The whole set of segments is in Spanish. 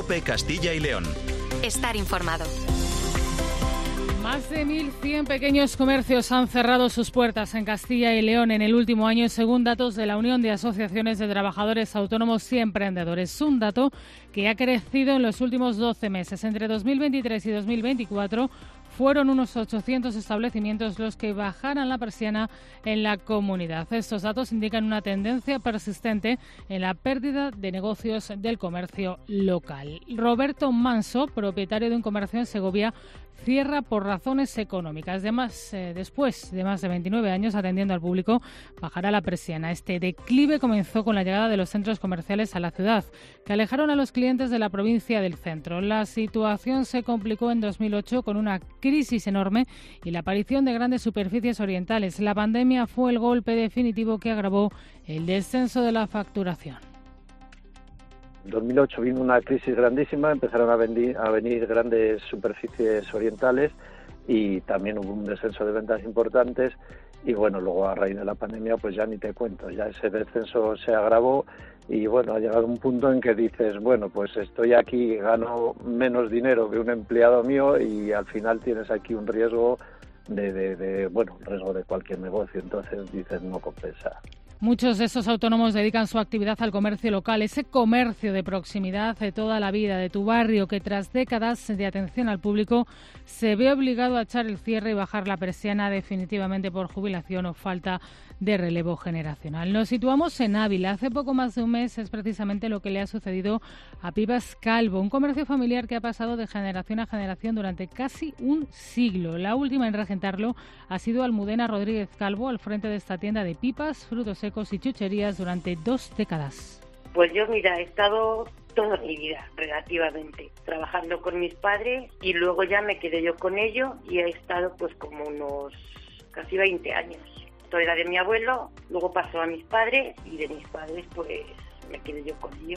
COPE Castilla y León. Estar informado. Más de 1.100 pequeños comercios han cerrado sus puertas en Castilla y León en el último año, según datos de la Unión de Asociaciones de Trabajadores Autónomos y Emprendedores. Un dato que ha crecido en los últimos 12 meses. Entre 2023 y 2024 fueron unos 800 establecimientos los que bajaran la persiana en la comunidad. Estos datos indican una tendencia persistente en la pérdida de negocios del comercio local. Roberto Manso, propietario de un comercio en Segovia, cierra por razones económicas. Después de más de 29 años atendiendo al público, bajará la persiana. Este declive comenzó con la llegada de los centros comerciales a la ciudad, que alejaron a los clientes de la provincia del centro. La situación se complicó en 2008 con una crisis enorme y la aparición de grandes superficies orientales. La pandemia fue el golpe definitivo que agravó el descenso de la facturación. En 2008 vino una crisis grandísima, empezaron a venir grandes superficies orientales y también hubo un descenso de ventas importantes y bueno, luego a raíz de la pandemia pues ya ni te cuento, ya ese descenso se agravó y bueno, ha llegado un punto en que dices, bueno, pues estoy aquí, gano menos dinero que un empleado mío y al final tienes aquí un riesgo riesgo de cualquier negocio, entonces dices no compensa. Muchos de estos autónomos dedican su actividad al comercio local, ese comercio de proximidad de toda la vida, de tu barrio, que tras décadas de atención al público se ve obligado a echar el cierre y bajar la persiana definitivamente por jubilación o falta de relevo generacional. Nos situamos en Ávila. Hace poco más de un mes es precisamente lo que le ha sucedido a Pibas Calvo, un comercio familiar que ha pasado de generación a generación durante casi un siglo. La última en regentarlo ha sido Almudena Rodríguez Calvo, al frente de esta tienda de pipas, frutos secos y chucherías durante 2 décadas. Pues yo, mira, he estado toda mi vida, relativamente, trabajando con mis padres y luego ya me quedé yo con ellos y he estado pues como unos casi 20 años. Esto era de mi abuelo, luego pasó a mis padres y de mis padres pues me quedé yo con ellos.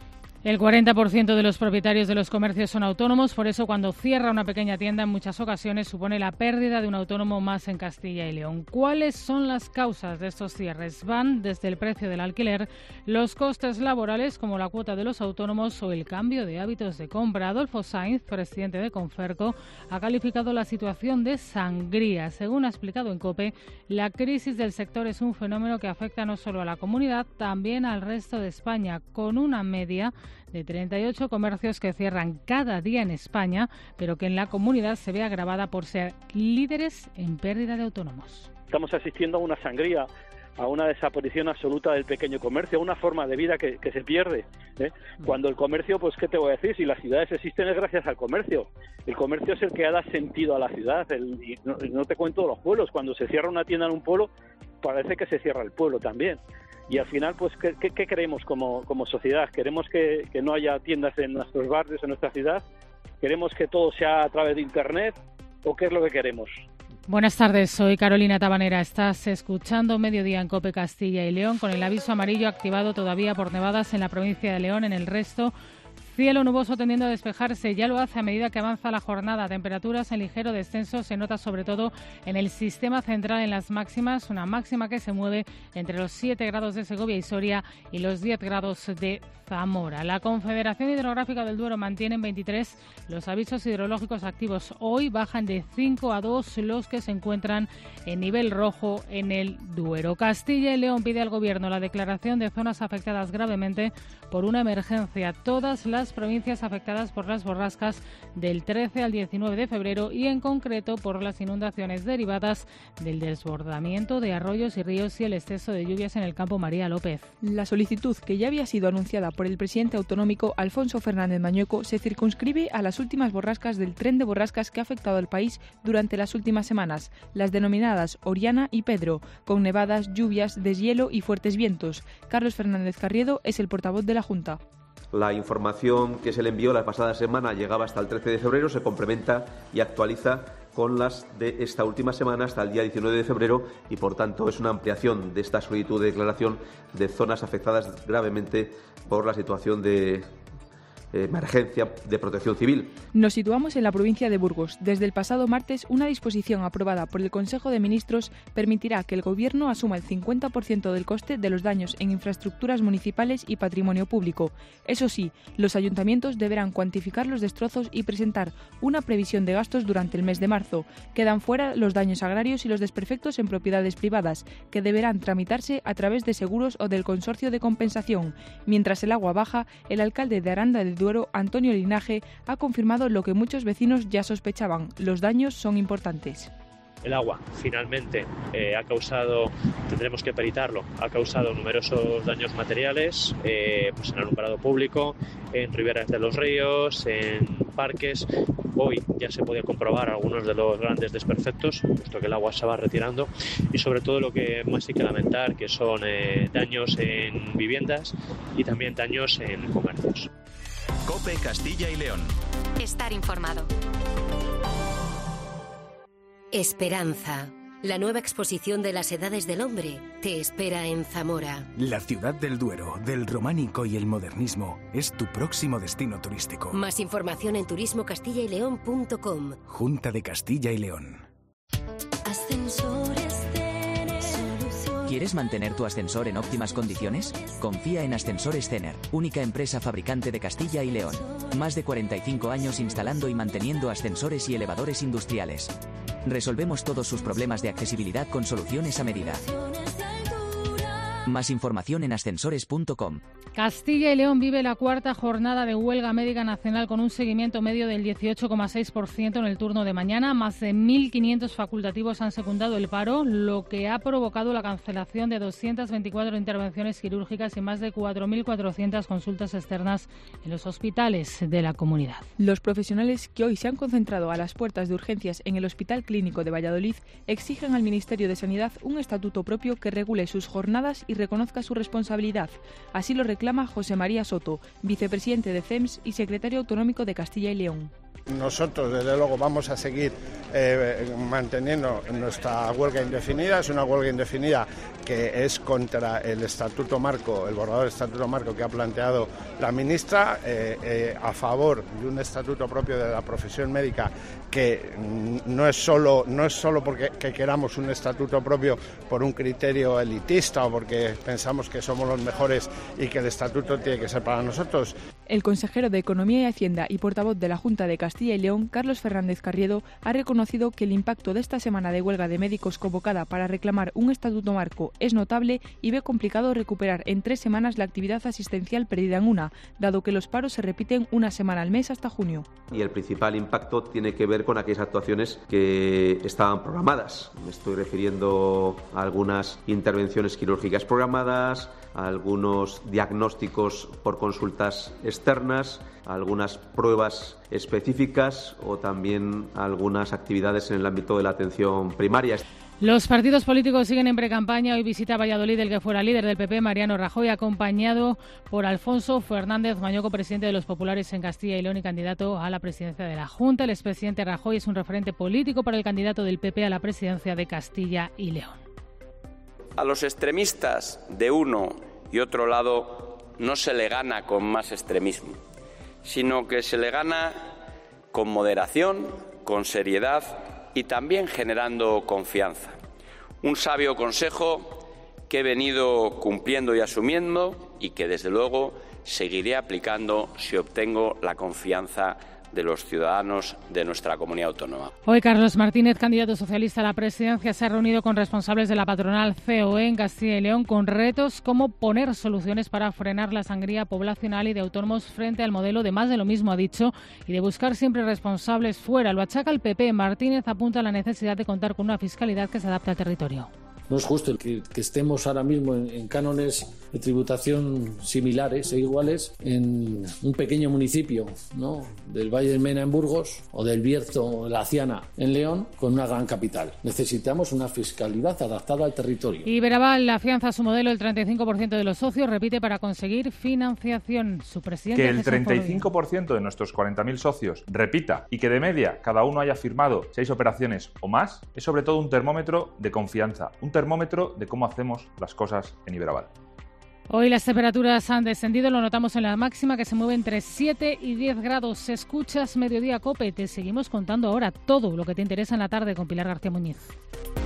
El 40% de los propietarios de los comercios son autónomos, por eso cuando cierra una pequeña tienda en muchas ocasiones supone la pérdida de un autónomo más en Castilla y León. ¿Cuáles son las causas de estos cierres? Van desde el precio del alquiler, los costes laborales como la cuota de los autónomos o el cambio de hábitos de compra. Adolfo Sainz, presidente de Conferco, ha calificado la situación de sangría. Según ha explicado en COPE, la crisis del sector es un fenómeno que afecta no solo a la comunidad, también al resto de España, con una media de 38 comercios que cierran cada día en España, pero que en la comunidad se ve agravada por ser líderes en pérdida de autónomos. Estamos asistiendo a una sangría, a una desaparición absoluta del pequeño comercio, a una forma de vida que se pierde, ¿eh? Cuando el comercio, pues qué te voy a decir, si las ciudades existen es gracias al comercio. El comercio es el que da sentido a la ciudad, y no te cuento los pueblos, cuando se cierra una tienda en un pueblo, parece que se cierra el pueblo también. Y al final, pues, ¿qué queremos como sociedad? ¿Queremos que no haya tiendas en nuestros barrios, en nuestra ciudad? ¿Queremos que todo sea a través de Internet? ¿O qué es lo que queremos? Buenas tardes, soy Carolina Tabanera. Estás escuchando Mediodía en COPE Castilla y León, con el aviso amarillo activado todavía por nevadas en la provincia de León. En el resto, cielo nuboso tendiendo a despejarse. Ya lo hace a medida que avanza la jornada. Temperaturas en ligero descenso se nota sobre todo en el sistema central en las máximas. Una máxima que se mueve entre los 7 grados de Segovia y Soria y los 10 grados de Zamora. La Confederación Hidrográfica del Duero mantiene en 23 los avisos hidrológicos activos. Hoy bajan de 5 a 2 los que se encuentran en nivel rojo en el Duero. Castilla y León pide al Gobierno la declaración de zonas afectadas gravemente por una emergencia. Todas las provincias afectadas por las borrascas del 13 al 19 de febrero y en concreto por las inundaciones derivadas del desbordamiento de arroyos y ríos y el exceso de lluvias en el campo María López. La solicitud, que ya había sido anunciada por el presidente autonómico Alfonso Fernández Mañueco, se circunscribe a las últimas borrascas del tren de borrascas que ha afectado al país durante las últimas semanas, las denominadas Oriana y Pedro, con nevadas, lluvias, deshielo y fuertes vientos. Carlos Fernández Carriedo es el portavoz de la Junta. La información que se le envió la pasada semana llegaba hasta el 13 de febrero, se complementa y actualiza con las de esta última semana hasta el día 19 de febrero y, por tanto, es una ampliación de esta solicitud de declaración de zonas afectadas gravemente por la situación de emergencia de protección civil. Nos situamos en la provincia de Burgos. Desde el pasado martes, una disposición aprobada por el Consejo de Ministros permitirá que el Gobierno asuma el 50% del coste de los daños en infraestructuras municipales y patrimonio público. Eso sí, los ayuntamientos deberán cuantificar los destrozos y presentar una previsión de gastos durante el mes de marzo. Quedan fuera los daños agrarios y los desperfectos en propiedades privadas, que deberán tramitarse a través de seguros o del consorcio de compensación. Mientras el agua baja, el alcalde de Aranda del Duero, Antonio Linaje, ha confirmado lo que muchos vecinos ya sospechaban: los daños son importantes. El agua finalmente ha causado, tendremos que peritarlo, ha causado numerosos daños materiales pues en el alumbrado público, en riberas de los ríos, en parques. Hoy ya se podía comprobar algunos de los grandes desperfectos, puesto que el agua se va retirando, y sobre todo lo que más hay que lamentar, que son daños en viviendas y también daños en comercios. COPE Castilla y León. Estar informado. Esperanza. La nueva exposición de las edades del hombre te espera en Zamora. La ciudad del Duero, del románico y el modernismo es tu próximo destino turístico. Más información en turismocastillaileon.com. Junta de Castilla y León. ¿Quieres mantener tu ascensor en óptimas condiciones? Confía en Ascensores Cener, única empresa fabricante de Castilla y León. Más de 45 años instalando y manteniendo ascensores y elevadores industriales. Resolvemos todos sus problemas de accesibilidad con soluciones a medida. Más información en ascensores.com. Castilla y León vive la cuarta jornada de huelga médica nacional con un seguimiento medio del 18,6% en el turno de mañana. Más de 1.500 facultativos han secundado el paro, lo que ha provocado la cancelación de 224 intervenciones quirúrgicas y más de 4.400 consultas externas en los hospitales de la comunidad. Los profesionales que hoy se han concentrado a las puertas de urgencias en el Hospital Clínico de Valladolid exigen al Ministerio de Sanidad un estatuto propio que regule sus jornadas y reconozca su responsabilidad. Así lo reclama José María Soto, vicepresidente de CEMS y secretario autonómico de Castilla y León. Nosotros, desde luego, vamos a seguir manteniendo nuestra huelga indefinida. Es una huelga indefinida que es contra el Estatuto Marco, el borrador Estatuto Marco que ha planteado la ministra, a favor de un estatuto propio de la profesión médica que no es solo porque queramos un estatuto propio por un criterio elitista o porque pensamos que somos los mejores y que el estatuto tiene que ser para nosotros. El consejero de Economía y Hacienda y portavoz de la Junta de Castilla y León, Carlos Fernández Carriedo, ha reconocido que el impacto de esta semana de huelga de médicos convocada para reclamar un estatuto marco es notable y ve complicado recuperar en 3 semanas la actividad asistencial perdida en una, dado que los paros se repiten una semana al mes hasta junio. Y el principal impacto tiene que ver con aquellas actuaciones que estaban programadas. Me estoy refiriendo a algunas intervenciones quirúrgicas programadas, a algunos diagnósticos por consultas externas, a algunas pruebas específicas o también a algunas actividades en el ámbito de la atención primaria. Los partidos políticos siguen en precampaña. Hoy visita Valladolid el que fuera líder del PP, Mariano Rajoy, acompañado por Alfonso Fernández Mañueco, presidente de los Populares en Castilla y León y candidato a la presidencia de la Junta. El expresidente Rajoy es un referente político para el candidato del PP a la presidencia de Castilla y León. A los extremistas de uno y otro lado no se le gana con más extremismo, sino que se le gana con moderación, con seriedad y también generando confianza. Un sabio consejo que he venido cumpliendo y asumiendo y que desde luego seguiré aplicando si obtengo la confianza de los ciudadanos de nuestra comunidad autónoma. Hoy Carlos Martínez, candidato socialista a la presidencia, se ha reunido con responsables de la patronal COE en Castilla y León con retos como poner soluciones para frenar la sangría poblacional y de autónomos frente al modelo de más de lo mismo, ha dicho, y de buscar siempre responsables fuera. Lo achaca el PP. Martínez apunta a la necesidad de contar con una fiscalidad que se adapte al territorio. No es justo que estemos ahora mismo en cánones de tributación similares e iguales en un pequeño municipio, ¿no?, del Valle del Mena en Burgos o del Bierzo, la Ciana en León, con una gran capital. Necesitamos una fiscalidad adaptada al territorio. Iberaval afianza su modelo. El 35% de los socios repite para conseguir financiación. Su presidente... Que el 35% de nuestros 40.000 socios repita y que de media cada uno haya firmado 6 operaciones o más es sobre todo un termómetro de confianza, un termómetro de cómo hacemos las cosas en Iberaval. Hoy las temperaturas han descendido, lo notamos en la máxima que se mueve entre 7 y 10 grados. Escuchas Mediodía COPE, te seguimos contando ahora todo lo que te interesa en la tarde con Pilar García Muñiz.